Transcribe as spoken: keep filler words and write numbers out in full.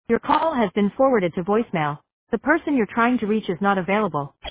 Your call has been forwarded to voicemail. The person you're trying to reach is not available.